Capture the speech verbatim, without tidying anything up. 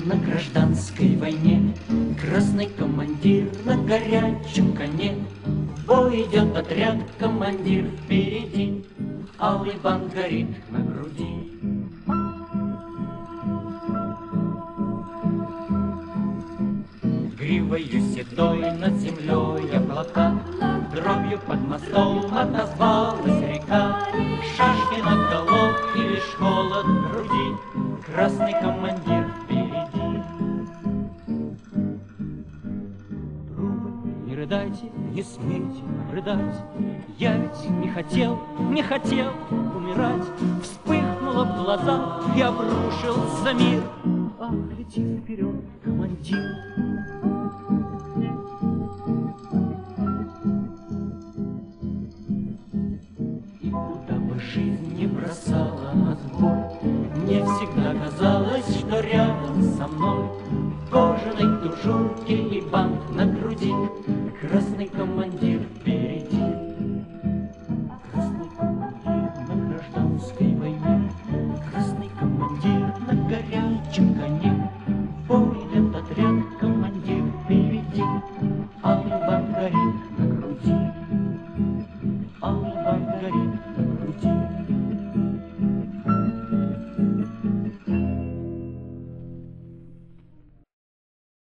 на гражданской войне, красный командир на горячем коне. В бой идет отряд, командир впереди, алый бант горит на груди. Гривою седой над землей облака, дробью под мостом отозвалась река. Шашки наголо и лишь холод в груди, красный командир впереди. Трубы, не рыдайте, не смейте рыдать, я ведь не хотел, не хотел умирать. Вспыхнуло в глазах и обрушился мир. Ах, лети вперед, командир. Жизнь не бросала нас в бой, мне всегда казалось, что рядом со мной в кожаной тужурке и бант на груди красный командир впереди. Красный командир на гражданской войне, красный командир на горячей